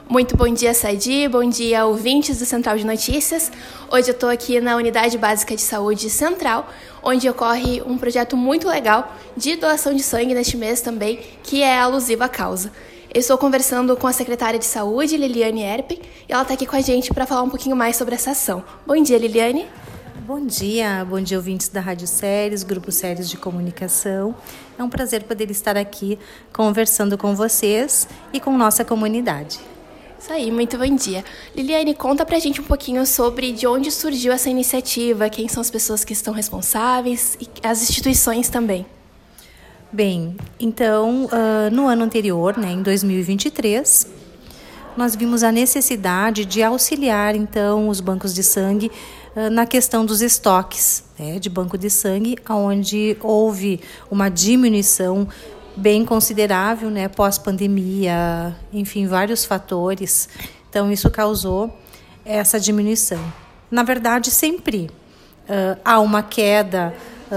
Muito bom dia, Sadi. Bom dia, ouvintes do Central de Notícias. Hoje eu estou aqui na Unidade Básica de Saúde Central, onde ocorre um projeto muito legal de doação de sangue neste mês também, que é alusivo à causa. Eu estou conversando com a secretária de Saúde, Liliane Erpen, e ela está aqui com a gente para falar um pouquinho mais sobre essa ação. Bom dia, Liliane. Bom dia ouvintes da Rádio Séries, Grupo Séries de Comunicação. É um prazer poder estar aqui conversando com vocês e com nossa comunidade. Isso aí, muito bom dia. Liliane, conta pra gente um pouquinho sobre de onde surgiu essa iniciativa, quem são as pessoas que estão responsáveis e as instituições também. Bem, então, no ano anterior, em 2023, nós vimos a necessidade de auxiliar, então, os bancos de sangue na questão dos estoques de banco de sangue, onde houve uma diminuição bem considerável, pós-pandemia, enfim, vários fatores. Então, isso causou essa diminuição. Na verdade, sempre há uma queda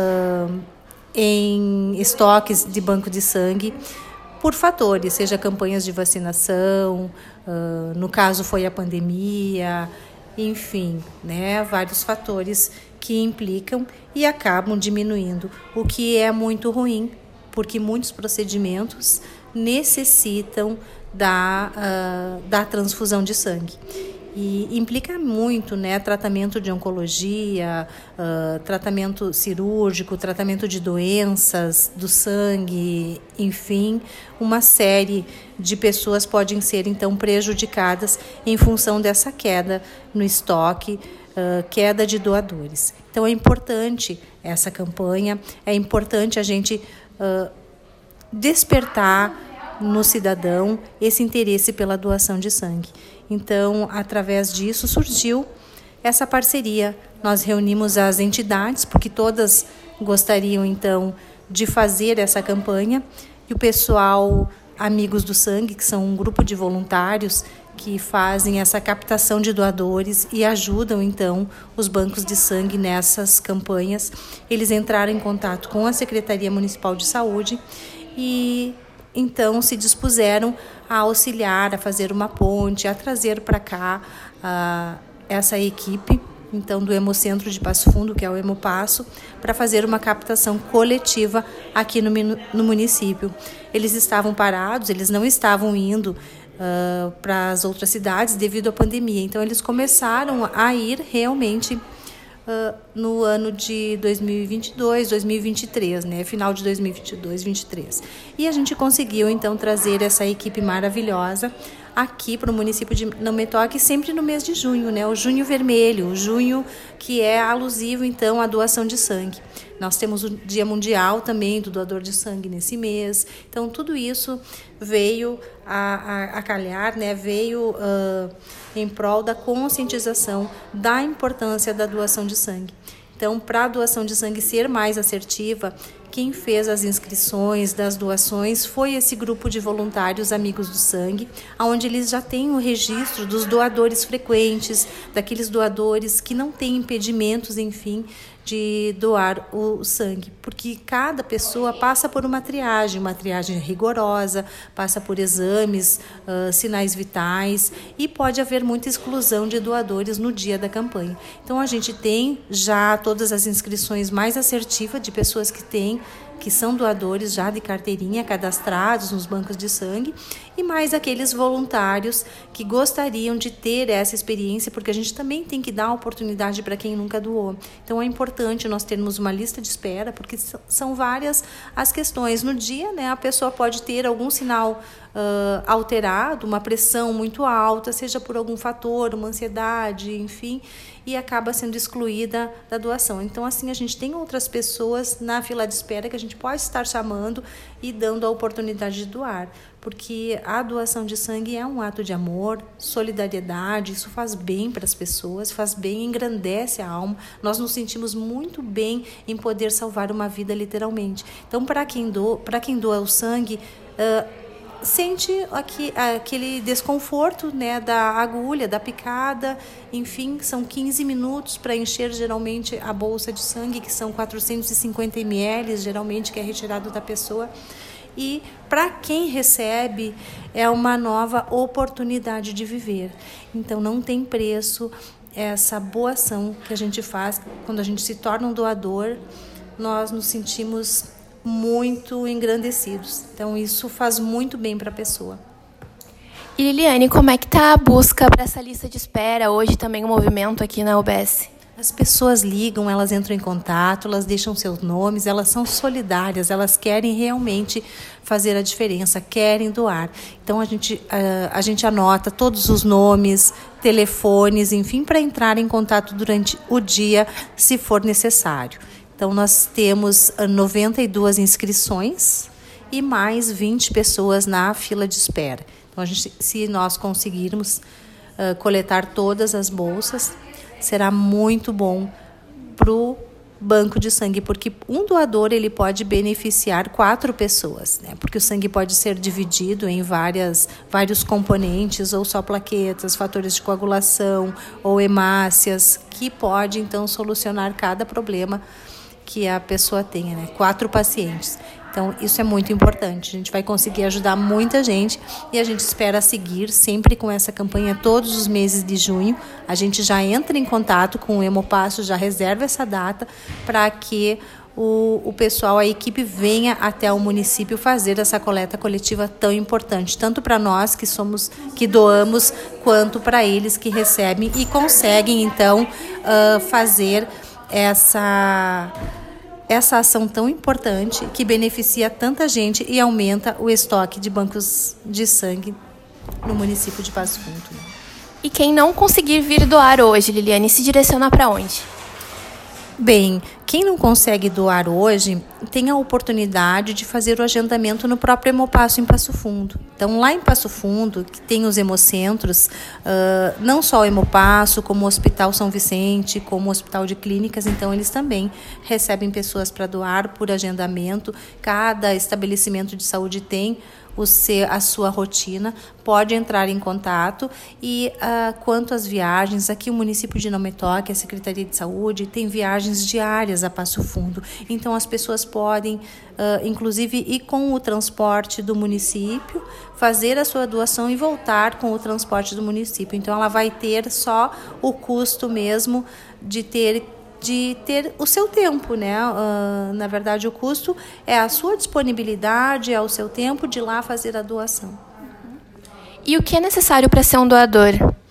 em estoques de banco de sangue por fatores, seja campanhas de vacinação, no caso foi a pandemia, enfim, vários fatores que implicam e acabam diminuindo, o que é muito ruim, porque muitos procedimentos necessitam da transfusão de sangue. E implica muito, tratamento de oncologia, tratamento cirúrgico, tratamento de doenças do sangue, enfim, uma série de pessoas podem ser, então, prejudicadas em função dessa queda no estoque, queda de doadores. Então, é importante essa campanha, é importante a gente despertar no cidadão esse interesse pela doação de sangue. Então, através disso surgiu essa parceria. Nós reunimos as entidades, porque todas gostariam, então, de fazer essa campanha, e o pessoal Amigos do Sangue, que são um grupo de voluntários que fazem essa captação de doadores e ajudam, então, os bancos de sangue nessas campanhas. Eles entraram em contato com a Secretaria Municipal de Saúde e, então, se dispuseram a auxiliar, a fazer uma ponte, a trazer para cá essa equipe, então, do Hemocentro de Passo Fundo, que é o Hemopasso, para fazer uma captação coletiva aqui no município. Eles estavam parados, eles não estavam indo para as outras cidades devido à pandemia. Então, eles começaram a ir realmente no ano de 2022, 2023, final de 2022, 2023. E a gente conseguiu, então, trazer essa equipe maravilhosa aqui para o município de Não Me Toque, sempre no mês de junho, o junho vermelho, o junho que é alusivo, então, à doação de sangue. Nós temos o Dia Mundial também do doador de sangue nesse mês. Então, tudo isso veio a calhar, veio em prol da conscientização da importância da doação de sangue. Então, para a doação de sangue ser mais assertiva, quem fez as inscrições das doações foi esse grupo de voluntários Amigos do Sangue, onde eles já têm o registro dos doadores frequentes, daqueles doadores que não têm impedimentos, enfim, de doar o sangue, porque cada pessoa passa por uma triagem rigorosa, passa por exames, sinais vitais, e pode haver muita exclusão de doadores no dia da campanha. Então, a gente tem já todas as inscrições mais assertivas de pessoas que são doadores já de carteirinha, cadastrados nos bancos de sangue, e mais aqueles voluntários que gostariam de ter essa experiência, porque a gente também tem que dar oportunidade para quem nunca doou. Então, é importante nós termos uma lista de espera, porque são várias as questões. No dia, a pessoa pode ter algum sinal alterado, uma pressão muito alta, seja por algum fator, uma ansiedade, enfim, e acaba sendo excluída da doação. Então, assim, a gente tem outras pessoas na fila de espera que a gente pode estar chamando e dando a oportunidade de doar, porque a doação de sangue é um ato de amor, solidariedade, isso faz bem para as pessoas, faz bem, engrandece a alma. Nós nos sentimos muito bem em poder salvar uma vida, literalmente. Então, para quem doa o sangue, sente aquele desconforto, da agulha, da picada, enfim, são 15 minutos para encher geralmente a bolsa de sangue, que são 450 ml, geralmente, que é retirado da pessoa. e para quem recebe é uma nova oportunidade de viver. Então não tem preço essa boa ação que a gente faz. Quando a gente se torna um doador, nós nos sentimos muito engrandecidos. Então isso faz muito bem para a pessoa. E Liliane, como é que está a busca para essa lista de espera hoje, também o movimento aqui na UBS? As pessoas ligam, elas entram em contato, elas deixam seus nomes, elas são solidárias, elas querem realmente fazer a diferença, querem doar. Então a gente anota todos os nomes, telefones, enfim, para entrar em contato durante o dia, se for necessário. Então nós temos 92 inscrições e mais 20 pessoas na fila de espera. Então se nós conseguirmos coletar todas as bolsas, será muito bom para o banco de sangue, porque um doador ele pode beneficiar 4 pessoas, né? Porque o sangue pode ser dividido em vários componentes, ou só plaquetas, fatores de coagulação, ou hemácias, que pode então solucionar cada problema que a pessoa tenha, né? 4 pacientes. Então, isso é muito importante. A gente vai conseguir ajudar muita gente e a gente espera seguir sempre com essa campanha todos os meses de junho. A gente já entra em contato com o Hemopasso, já reserva essa data para que o pessoal, a equipe, venha até o município fazer essa coleta coletiva tão importante, tanto para nós que doamos, quanto para eles que recebem e conseguem, então, fazer essa ação tão importante que beneficia tanta gente e aumenta o estoque de bancos de sangue no município de Passo Fundo. E quem não conseguir vir doar hoje, Liliane, se direciona para onde? Bem, quem não consegue doar hoje tem a oportunidade de fazer o agendamento no próprio Hemopasso em Passo Fundo. Então, lá em Passo Fundo, que tem os hemocentros, não só o Hemopasso, como o Hospital São Vicente, como o Hospital de Clínicas, então eles também recebem pessoas para doar por agendamento. Cada estabelecimento de saúde tem a sua rotina, pode entrar em contato. E quanto às viagens, aqui o município de Nome Toque, a Secretaria de Saúde, tem viagens diárias a Passo Fundo. Então as pessoas podem, inclusive, ir com o transporte do município, fazer a sua doação e voltar com o transporte do município. Então ela vai ter só o custo mesmo de ter o seu tempo, né? Na verdade, o custo é a sua disponibilidade, é o seu tempo de ir lá fazer a doação. E o que é necessário para ser um doador?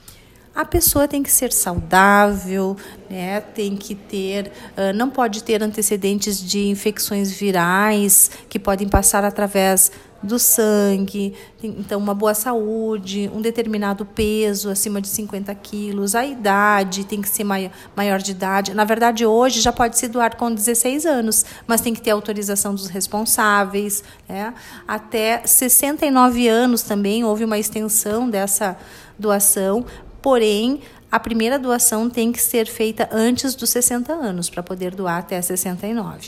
A pessoa tem que ser saudável, né? Tem que ter, não pode ter antecedentes de infecções virais que podem passar através do sangue. Então, uma boa saúde, um determinado peso, acima de 50 quilos, a idade tem que ser maior de idade. Na verdade, hoje já pode se doar com 16 anos, mas tem que ter autorização dos responsáveis, né? Até 69 anos também houve uma extensão dessa doação, porém, a primeira doação tem que ser feita antes dos 60 anos, para poder doar até 69.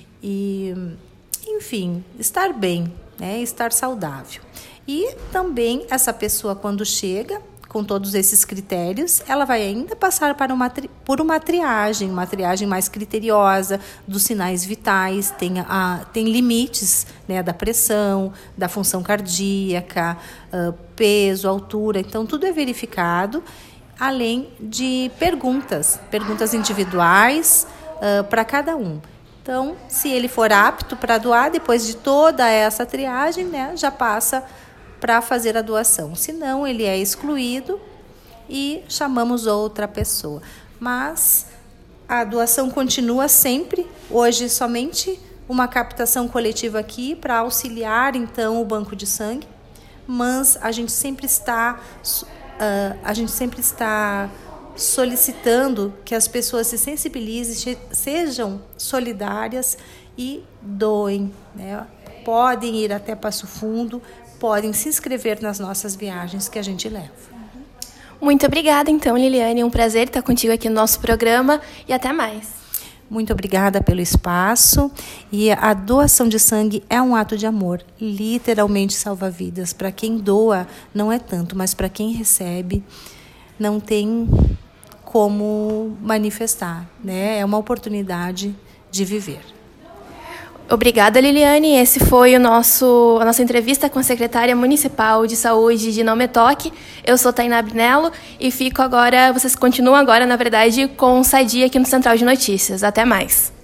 E, enfim, estar bem, né? Estar saudável. E também essa pessoa, quando chega com todos esses critérios, ela vai ainda passar por uma triagem mais criteriosa dos sinais vitais, tem limites, né, da pressão, da função cardíaca, peso, altura. Então tudo é verificado, além de perguntas individuais para cada um. Então, se ele for apto para doar, depois de toda essa triagem, né, já passa para fazer a doação. Se não, ele é excluído e chamamos outra pessoa. Mas a doação continua sempre. Hoje, somente uma captação coletiva aqui para auxiliar, então, o banco de sangue. Mas a gente sempre está solicitando que as pessoas se sensibilizem, sejam solidárias e doem, né? Podem ir até Passo Fundo, podem se inscrever nas nossas viagens que a gente leva. Muito obrigada, então, Liliane. É um prazer estar contigo aqui no nosso programa e até mais. Muito obrigada pelo espaço. E a doação de sangue é um ato de amor, literalmente salva vidas. Para quem doa, não é tanto, mas para quem recebe, não tem como manifestar, né? É uma oportunidade de viver. Obrigada, Liliane. Esse foi a nossa entrevista com a secretária municipal de saúde de Não Me Toque. Eu sou Tainá Brinello e vocês continuam agora, na verdade, com o Sadia aqui no Central de Notícias. Até mais.